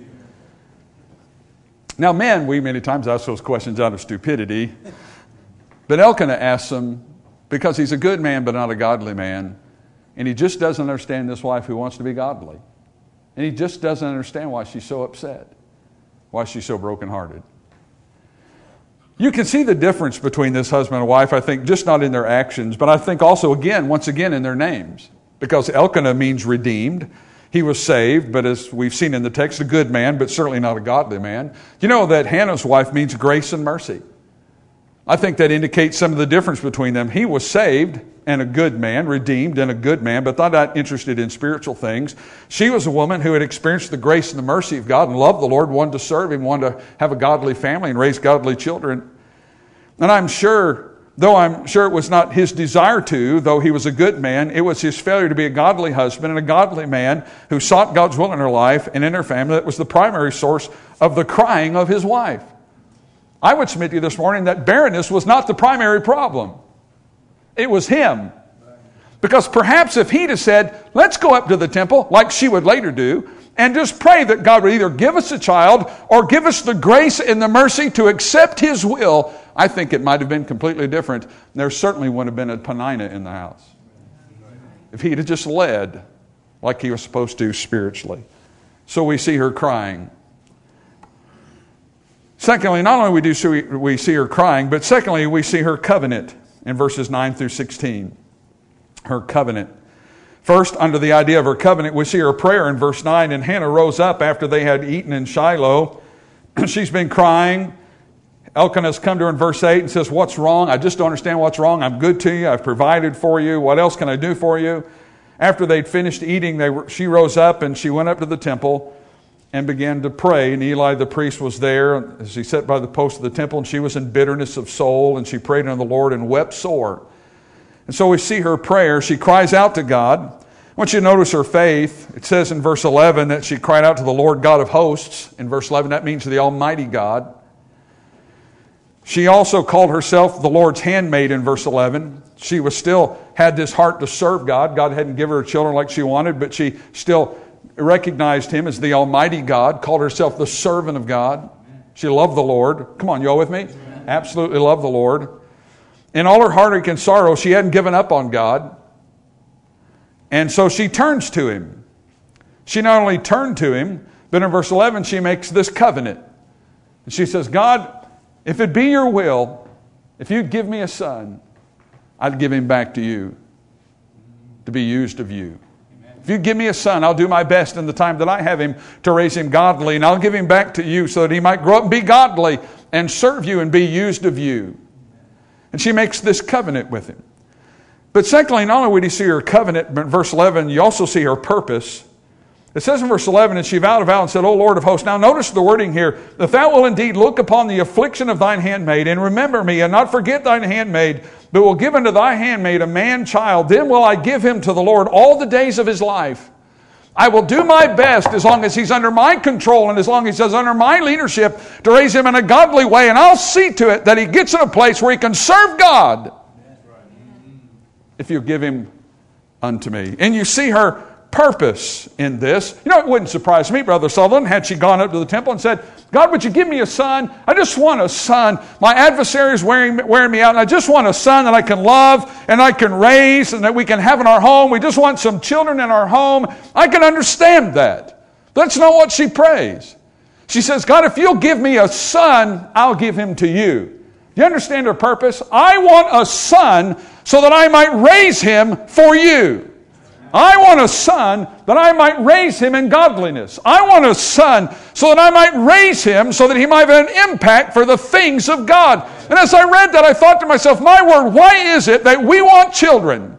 Now, men, we many times ask those questions out of stupidity. But Elkanah asks them because he's a good man, but not a godly man. And he just doesn't understand this wife who wants to be godly. And he just doesn't understand why she's so upset, why she's so brokenhearted. You can see the difference between this husband and wife, I think, just not in their actions, but I think also, once again, in their names. Because Elkanah means redeemed. He was saved, but as we've seen in the text, a good man, but certainly not a godly man. You know that Hannah's wife means grace and mercy. I think that indicates some of the difference between them. He was saved and a good man, redeemed and a good man, but not interested in spiritual things. She was a woman who had experienced the grace and the mercy of God and loved the Lord, wanted to serve Him, wanted to have a godly family and raise godly children. And I'm sure it was not his desire to, though he was a good man, it was his failure to be a godly husband and a godly man who sought God's will in her life and in her family that was the primary source of the crying of his wife. I would submit to you this morning that barrenness was not the primary problem. It was him. Because perhaps if he'd have said, let's go up to the temple, like she would later do, and just pray that God would either give us a child or give us the grace and the mercy to accept His will, I think it might have been completely different. There certainly wouldn't have been a Peninnah in the house. If he'd have just led like he was supposed to spiritually. So we see her crying. Secondly, not only do we see her crying, but secondly, we see her covenant in verses 9 through 16. Her covenant. First, under the idea of her covenant, we see her prayer in verse 9. And Hannah rose up after they had eaten in Shiloh. She's been crying. Elkanah's come to her in verse 8 and says, what's wrong? I just don't understand what's wrong. I'm good to you. I've provided for you. What else can I do for you? After they'd finished eating, she rose up and she went up to the temple and began to pray. And Eli the priest was there as he sat by the post of the temple, and she was in bitterness of soul, and she prayed unto the Lord and wept sore. And so we see her prayer. She cries out to God. I want you to notice her faith. It says in verse 11 that she cried out to the Lord God of hosts. In verse 11, that means the Almighty God. She also called herself the Lord's handmaid in verse 11. She had this heart to serve God. God hadn't given her children like she wanted, but she still recognized Him as the Almighty God, called herself the servant of God. She loved the Lord. Come on, you all with me? Absolutely loved the Lord. In all her heartache and sorrow, she hadn't given up on God. And so she turns to Him. She not only turned to Him, but in verse 11, she makes this covenant. And she says, God, if it be your will, if you'd give me a son, I'd give him back to you to be used of you If you give me a son, I'll do my best in the time that I have him to raise him godly, and I'll give him back to you so that he might grow up and be godly and serve you and be used of you. And she makes this covenant with him. But secondly, not only do you see her covenant, but in verse 11, you also see her purpose. It says in verse 11, and she vowed a vow and said, O Lord of hosts. Now notice the wording here, that thou will indeed look upon the affliction of thine handmaid, and remember me, and not forget thine handmaid, but will give unto thy handmaid a man child. Then will I give him to the Lord all the days of his life. I will do my best as long as he's under my control and as long as he's under my leadership to raise him in a godly way, and I'll see to it that he gets in a place where he can serve God if you give him unto me. And you see her purpose in this. You know, it wouldn't surprise me, Brother Sutherland, had she gone up to the temple and said, God, would you give me a son? I just want a son. My adversary is wearing me out, and I just want a son that I can love and I can raise and that we can have in our home. We just want some children in our home. I can understand that. That's not what she prays. She says, God, if you'll give me a son, I'll give him to you. Do you understand her purpose? I want a son so that I might raise him for you. I want a son that I might raise him in godliness. I want a son so that I might raise him so that he might have an impact for the things of God. And as I read that, I thought to myself, my word, why is it that we want children?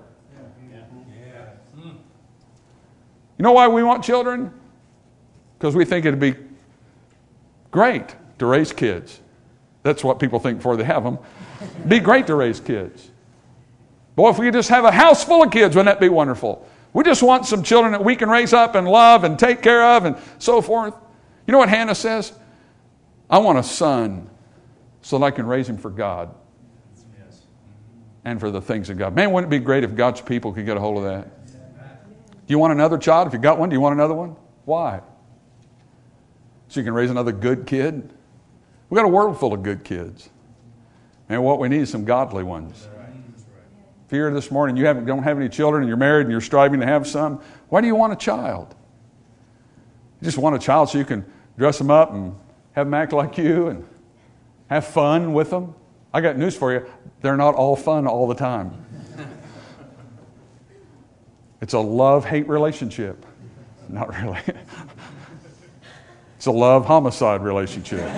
You know why we want children? Because we think it'd be great to raise kids. That's what people think before they have them. It'd be great to raise kids. Boy, if we could just have a house full of kids, wouldn't that be wonderful? We just want some children that we can raise up and love and take care of and so forth. You know what Hannah says? I want a son so that I can raise him for God and for the things of God. Man, wouldn't it be great if God's people could get a hold of that? Do you want another child? If you got one, do you want another one? Why? So you can raise another good kid? We've got a world full of good kids. And what we need is some godly ones. If you're here this morning, you don't have any children, and you're married, and you're striving to have some, why do you want a child? You just want a child so you can dress them up and have them act like you and have fun with them? I got news for you. They're not all fun all the time. It's a love-hate relationship. Not really. It's a love-homicide relationship.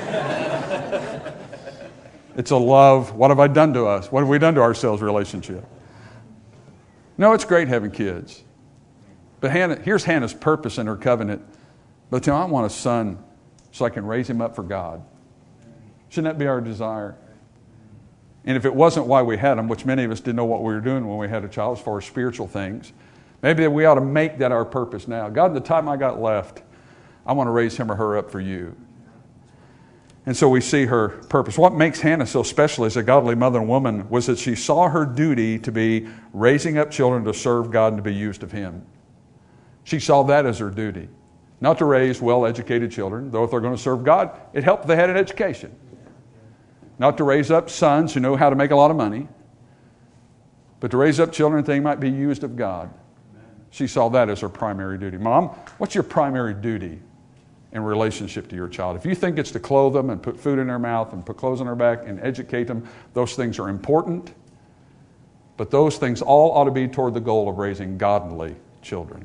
It's a love, what have I done to us? What have we done to ourselves relationship? No, it's great having kids. But here's Hannah's purpose in her covenant. But I want a son so I can raise him up for God. Shouldn't that be our desire? And if it wasn't why we had them, which many of us didn't know what we were doing when we had a child as far as spiritual things, maybe we ought to make that our purpose now. God, the time I got left, I want to raise him or her up for you. And so we see her purpose. What makes Hannah so special as a godly mother and woman was that she saw her duty to be raising up children to serve God and to be used of him. She saw that as her duty. Not to raise well-educated children, though if they're going to serve God, it helped if they had an education. Not to raise up sons who know how to make a lot of money, but to raise up children that they might be used of God. She saw that as her primary duty. Mom, what's your primary duty in relationship to your child? If you think it's to clothe them and put food in their mouth and put clothes on their back and educate them, those things are important. But those things all ought to be toward the goal of raising godly children.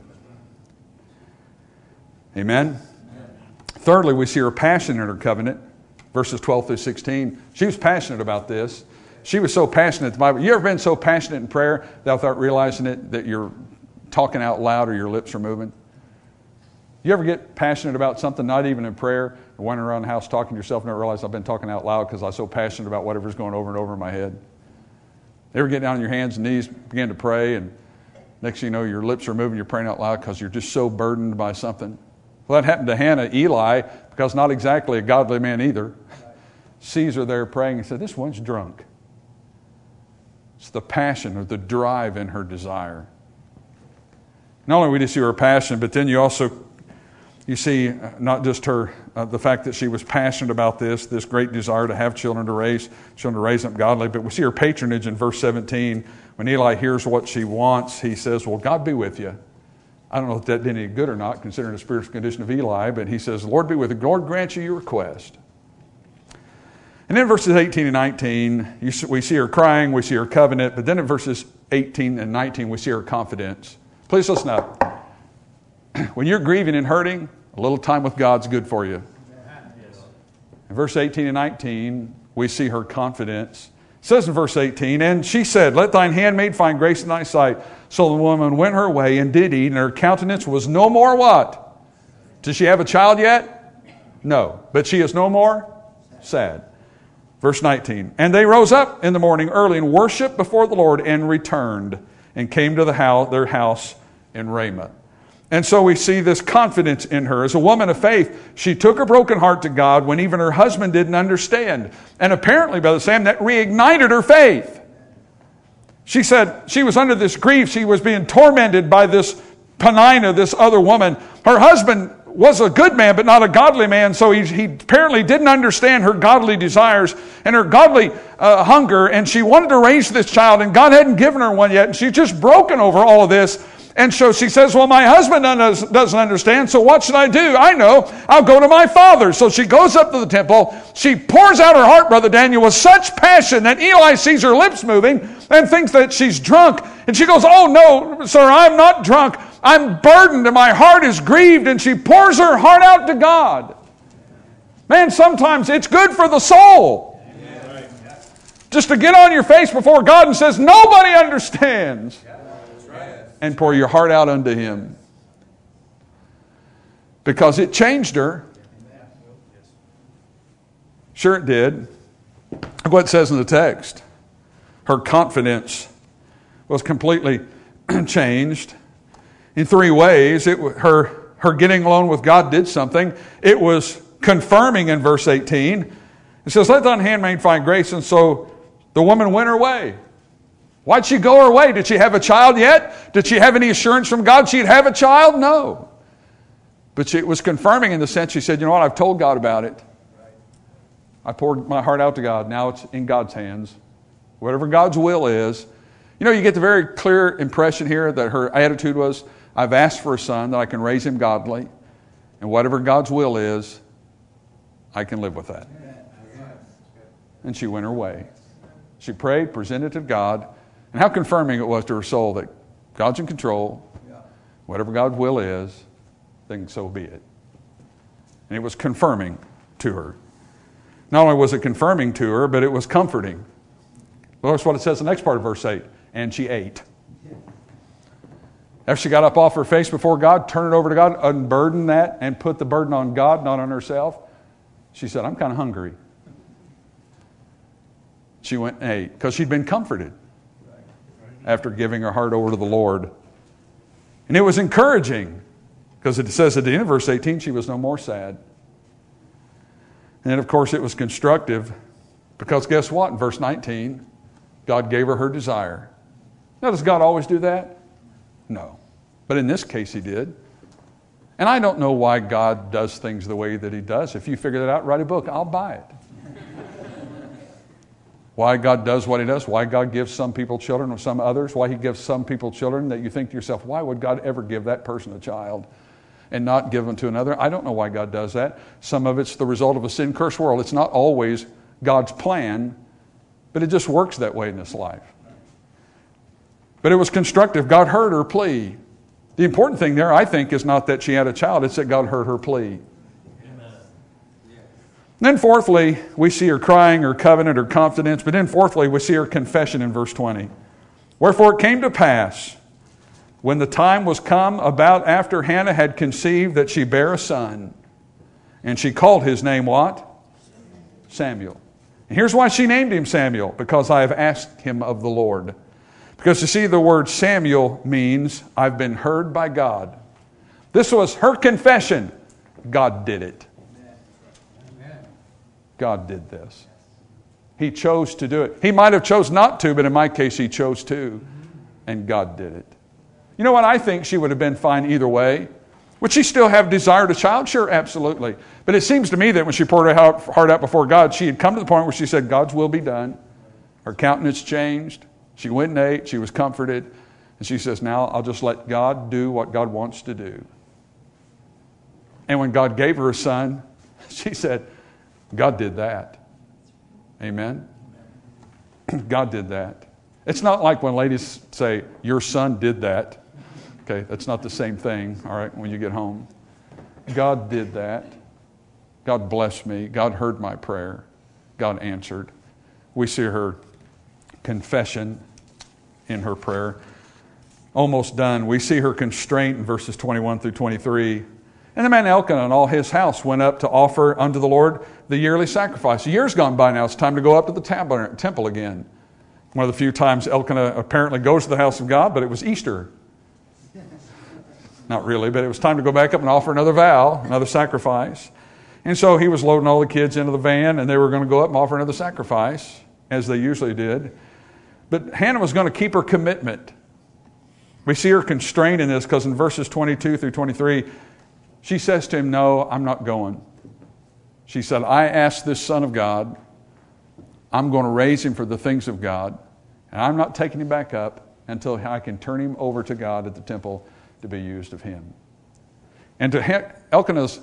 Amen? Thirdly, we see her passion in her covenant. Verses 12 through 16. She was passionate about this. She was so passionate. The Bible. You ever been so passionate in prayer that without realizing it, that you're talking out loud or your lips are moving? You ever get passionate about something, not even in prayer, and wandering around the house talking to yourself and not realize I've been talking out loud because I was so passionate about whatever's going over and over in my head? You ever get down on your hands and knees, begin to pray, and next thing you know, your lips are moving, you're praying out loud because you're just so burdened by something? Well, that happened to Hannah. Eli, because not exactly a godly man either, sees her there praying and said, this one's drunk. It's the passion or the drive in her desire. Not only do you see her passion, but then you see not just her, the fact that she was passionate about this great desire to have children to raise up godly, but we see her patronage in verse 17. When Eli hears what she wants, he says, well, God be with you. I don't know if that did any good or not, considering the spiritual condition of Eli, but he says, Lord be with you. Lord grant you your request. And then verses 18 and 19, we see her crying, we see her covenant, but then in verses 18 and 19, we see her confidence. Please listen up. when you're grieving and hurting, a little time with God's good for you. In verse 18 and 19, we see her confidence. It says in verse 18, and she said, let thine handmaid find grace in thy sight. So the woman went her way and did eat, and her countenance was no more what? Does she have a child yet? No. But she is no more sad. Verse 19, and they rose up in the morning early and worshiped before the Lord and returned and came to their house in Ramah. And so we see this confidence in her. As a woman of faith, she took her broken heart to God when even her husband didn't understand. And apparently, Brother Sam, that reignited her faith. She said she was under this grief. She was being tormented by this Peninnah, this other woman. Her husband was a good man, but not a godly man. So he apparently didn't understand her godly desires and her godly hunger. And she wanted to raise this child, and God hadn't given her one yet. And she's just broken over all of this. And so she says, well, my husband doesn't understand, so what should I do? I know, I'll go to my father. So she goes up to the temple. She pours out her heart, Brother Daniel, with such passion that Eli sees her lips moving and thinks that she's drunk. And she goes, oh, no, sir, I'm not drunk. I'm burdened and my heart is grieved. And she pours her heart out to God. Man, sometimes it's good for the soul. Just to get on your face before God and says, nobody understands. And pour your heart out unto Him. Because it changed her. Sure it did. Look what it says in the text. Her confidence was completely changed in three ways. Her getting alone with God did something. It was confirming in verse 18. It says, let thine handmaid find grace. And so the woman went her way. Why'd she go her way? Did she have a child yet? Did she have any assurance from God she'd have a child? No. But it was confirming in the sense she said, you know what, I've told God about it. I poured my heart out to God. Now it's in God's hands. Whatever God's will is. You know, you get the very clear impression here that her attitude was, I've asked for a son that I can raise him godly. And whatever God's will is, I can live with that. And she went her way. She prayed, presented to God. And how confirming it was to her soul that God's in control. Whatever God's will is, then so be it. And it was confirming to her. Not only was it confirming to her, but it was comforting. Well, that's what it says in the next part of verse 8. And she ate. After she got up off her face before God, turned it over to God, unburdened that, and put the burden on God, not on herself, she said, I'm kind of hungry. She went and ate because she'd been comforted after giving her heart over to the Lord. And it was encouraging because it says at the end of verse 18, she was no more sad. And then, of course, it was constructive because guess what? In verse 19, God gave her desire. Now, does God always do that? No. But in this case, He did. And I don't know why God does things the way that He does. If you figure that out, write a book. I'll buy it. Why God does what He does, why God gives some people children or some others, why He gives some people children that you think to yourself, why would God ever give that person a child and not give them to another? I don't know why God does that. Some of it's the result of a sin-cursed world. It's not always God's plan, but it just works that way in this life. But it was constructive. God heard her plea. The important thing there, I think, is not that she had a child, it's that God heard her plea. Then fourthly, we see her crying, her covenant, her confidence. But then fourthly, we see her confession in verse 20. Wherefore it came to pass, when the time was come about after Hannah had conceived, that she bare a son. And she called his name what? Samuel. And here's why she named him Samuel. Because I have asked him of the Lord. Because you see, the word Samuel means I've been heard by God. This was her confession. God did it. God did this. He chose to do it. He might have chose not to, but in my case, He chose to. And God did it. You know what? I think she would have been fine either way. Would she still have desired a child? Sure, absolutely. But it seems to me that when she poured her heart out before God, she had come to the point where she said, God's will be done. Her countenance changed. She went and ate. She was comforted. And she says, now I'll just let God do what God wants to do. And when God gave her a son, she said, God did that. Amen? God did that. It's not like when ladies say, your son did that. Okay, that's not the same thing, all right, when you get home. God did that. God blessed me. God heard my prayer. God answered. We see her confession in her prayer. Almost done. We see her constraint in verses 21 through 23. And the man Elkanah and all his house went up to offer unto the Lord the yearly sacrifice. A year's gone by now. It's time to go up to the temple again. One of the few times Elkanah apparently goes to the house of God, but it was Easter. Not really, but it was time to go back up and offer another vow, another sacrifice. And so he was loading all the kids into the van, and they were going to go up and offer another sacrifice, as they usually did. But Hannah was going to keep her commitment. We see her constrained in this because in verses 22 through 23, she says to him, no, I'm not going. She said, I asked this son of God. I'm going to raise him for the things of God. And I'm not taking him back up until I can turn him over to God at the temple to be used of him. And to Elkanah's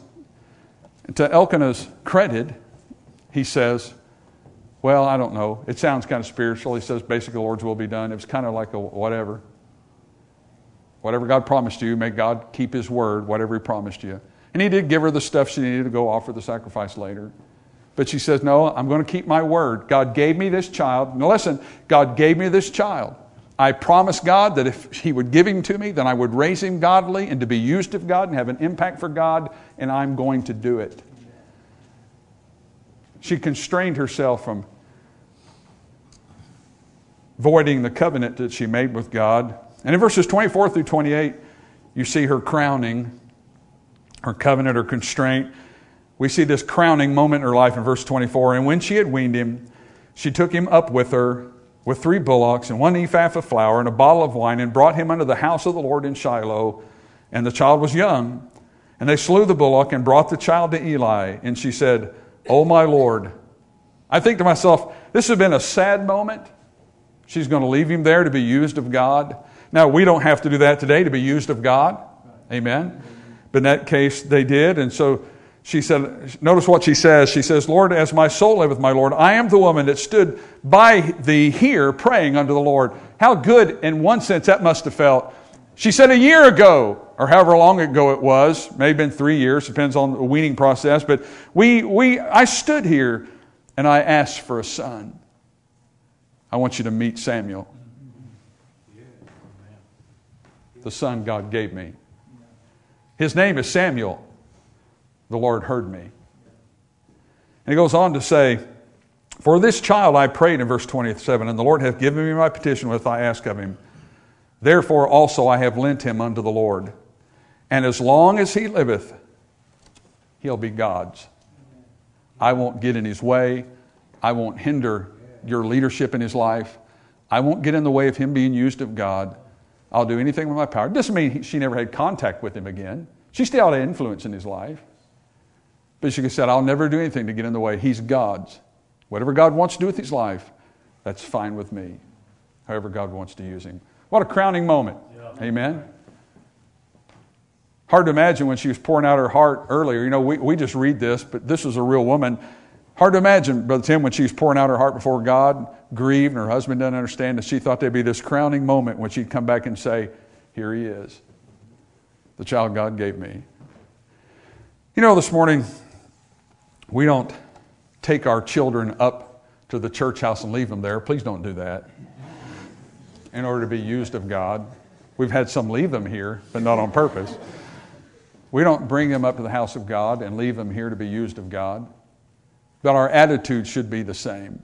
credit, he says, well, I don't know. It sounds kind of spiritual. He says, basically, the Lord's will be done. It was kind of like a whatever. Whatever God promised you, may God keep his word, whatever he promised you. And he did give her the stuff she needed to go offer the sacrifice later. But she says, no, I'm going to keep my word. God gave me this child. Now listen, God gave me this child. I promised God that if he would give him to me, then I would raise him godly and to be used of God and have an impact for God, and I'm going to do it. She constrained herself from voiding the covenant that she made with God. And in verses 24 through 28, you see her crowning, her covenant or constraint. We see this crowning moment in her life in verse 24. And when she had weaned him, she took him up with her with 3 bullocks and 1 ephah of flour and a bottle of wine and brought him unto the house of the Lord in Shiloh. And the child was young. And they slew the bullock and brought the child to Eli. And she said, oh, my Lord. I think to myself, this has been a sad moment. She's going to leave him there to be used of God. Now, we don't have to do that today to be used of God. Amen. But in that case, they did. And so she said, notice what she says. She says, Lord, as my soul liveth, my Lord, I am the woman that stood by thee here praying unto the Lord. How good, in one sense, that must have felt. She said a year ago, or however long ago it was, may have been 3 years, depends on the weaning process, but I stood here and I asked for a son. I want you to meet Samuel, the son God gave me. His name is Samuel. The Lord heard me. And he goes on to say, for this child I prayed in verse 27, and the Lord hath given me my petition which I ask of him. Therefore also I have lent him unto the Lord. And as long as he liveth, he'll be God's. I won't get in his way. I won't hinder your leadership in his life. I won't get in the way of him being used of God. I'll do anything with my power. It doesn't mean she never had contact with him again. She still had influence in his life. But she said, I'll never do anything to get in the way. He's God's. Whatever God wants to do with his life, that's fine with me. However God wants to use him. What a crowning moment. Yeah. Amen. Hard to imagine when she was pouring out her heart earlier. You know, we just read this, but this was a real woman. Hard to imagine, Brother Tim, when she was pouring out her heart before God, grieved, and her husband didn't understand, and she thought there'd be this crowning moment when she'd come back and say, here he is, the child God gave me. You know, this morning, we don't take our children up to the church house and leave them there. Please don't do that. In order to be used of God. We've had some leave them here, but not on purpose. We don't bring them up to the house of God and leave them here to be used of God. But our attitude should be the same.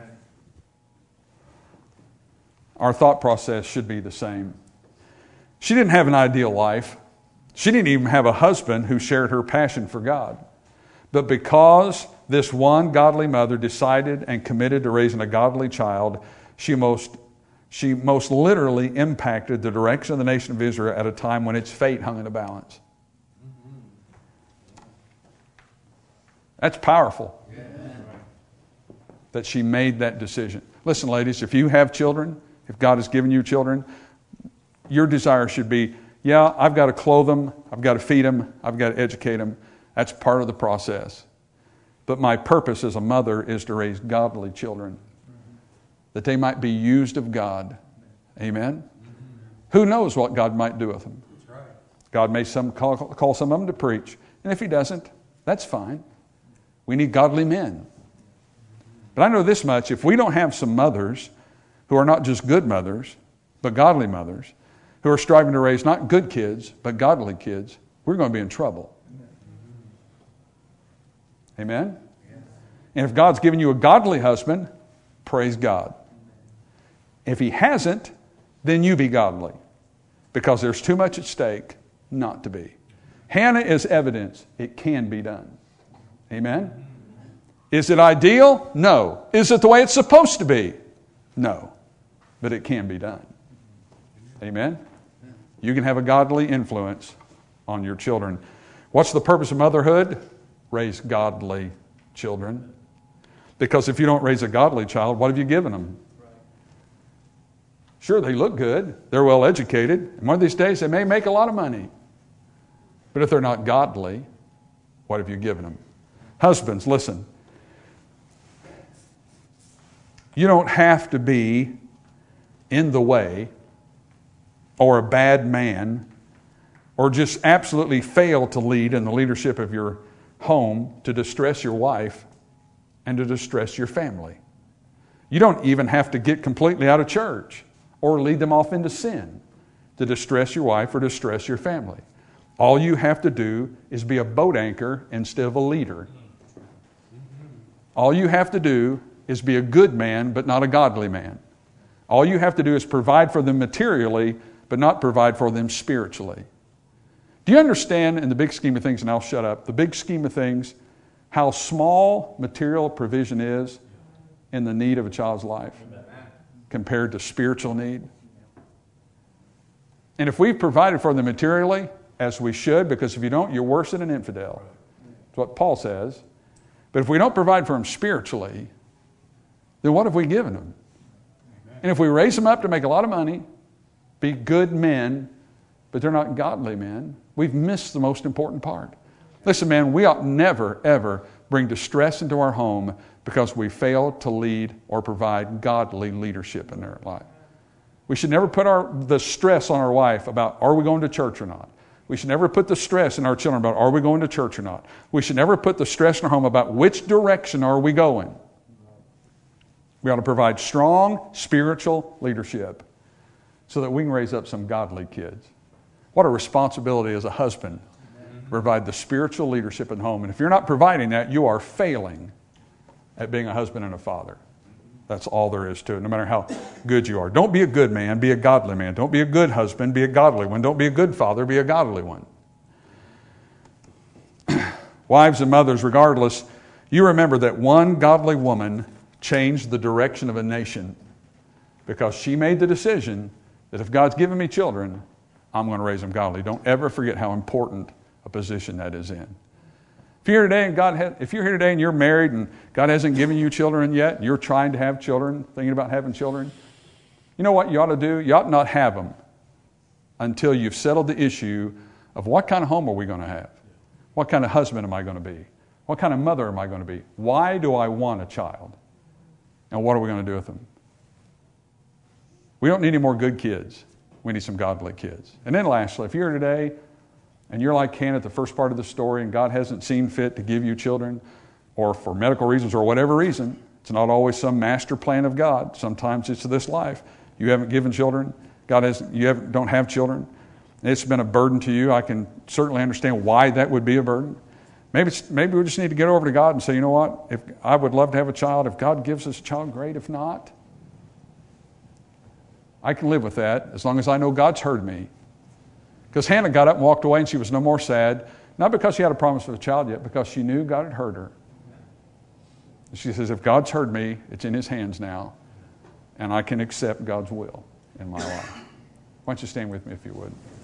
Our thought process should be the same. She didn't have an ideal life. She didn't even have a husband who shared her passion for God. But because this one godly mother decided and committed to raising a godly child, she most literally impacted the direction of the nation of Israel at a time when its fate hung in the balance. That's powerful. That she made that decision. Listen, ladies, if you have children, if God has given you children, your desire should be, yeah, I've got to clothe them, I've got to feed them, I've got to educate them. That's part of the process. But my purpose as a mother is to raise godly children, that they might be used of God. Amen? Who knows what God might do with them? God may call some of them to preach. And if He doesn't, that's fine. We need godly men. But I know this much, if we don't have some mothers who are not just good mothers, but godly mothers, who are striving to raise not good kids, but godly kids, we're going to be in trouble. Amen? And if God's given you a godly husband, praise God. If He hasn't, then you be godly. Because there's too much at stake not to be. Hannah is evidence it can be done. Amen? Is it ideal? No. Is it the way it's supposed to be? No. But it can be done. Amen? You can have a godly influence on your children. What's the purpose of motherhood? Raise godly children. Because if you don't raise a godly child, what have you given them? Sure, they look good. They're well educated. And one of these days, they may make a lot of money. But if they're not godly, what have you given them? Husbands, listen. You don't have to be in the way or a bad man or just absolutely fail to lead in the leadership of your home to distress your wife and to distress your family. You don't even have to get completely out of church or lead them off into sin to distress your wife or distress your family. All you have to do is be a boat anchor instead of a leader. All you have to do is be a good man, but not a godly man. All you have to do is provide for them materially, but not provide for them spiritually. Do you understand, in the big scheme of things, and I'll shut up, the big scheme of things, how small material provision is in the need of a child's life compared to spiritual need? And if we've provided for them materially, as we should, because if you don't, you're worse than an infidel. That's what Paul says. But if we don't provide for them spiritually, then what have we given them? And if we raise them up to make a lot of money, be good men, but they're not godly men, we've missed the most important part. Listen, man, we ought never, ever bring distress into our home because we fail to lead or provide godly leadership in their life. We should never put the stress on our wife about, are we going to church or not? We should never put the stress in our children about, are we going to church or not? We should never put the stress in our home about which direction are we going. We ought to provide strong spiritual leadership so that we can raise up some godly kids. What a responsibility as a husband to provide the spiritual leadership at home. And if you're not providing that, you are failing at being a husband and a father. That's all there is to it, no matter how good you are. Don't be a good man, be a godly man. Don't be a good husband, be a godly one. Don't be a good father, be a godly one. Wives and mothers, regardless, you remember that one godly woman changed the direction of a nation because she made the decision that if God's given me children, I'm going to raise them godly. Don't ever forget how important a position that is in. If you're here today and you're married and God hasn't given you children yet, and you're trying to have children, thinking about having children, you know what you ought to do? You ought not have them until you've settled the issue of what kind of home are we going to have? What kind of husband am I going to be? What kind of mother am I going to be? Why do I want a child? And what are we going to do with them? We don't need any more good kids. We need some godly kids. And then lastly, if you're here today and you're like Hannah at the first part of the story and God hasn't seen fit to give you children, or for medical reasons or whatever reason, it's not always some master plan of God. Sometimes it's this life. You haven't given children. Don't have children. It's been a burden to you. I can certainly understand why that would be a burden. Maybe we just need to get over to God and say, you know what? If I would love to have a child. If God gives us a child, great. If not, I can live with that as long as I know God's heard me. Because Hannah got up and walked away and she was no more sad. Not because she had a promise of a child yet, because she knew God had heard her. She says, if God's heard me, it's in His hands now, and I can accept God's will in my life. Why don't you stand with me if you would?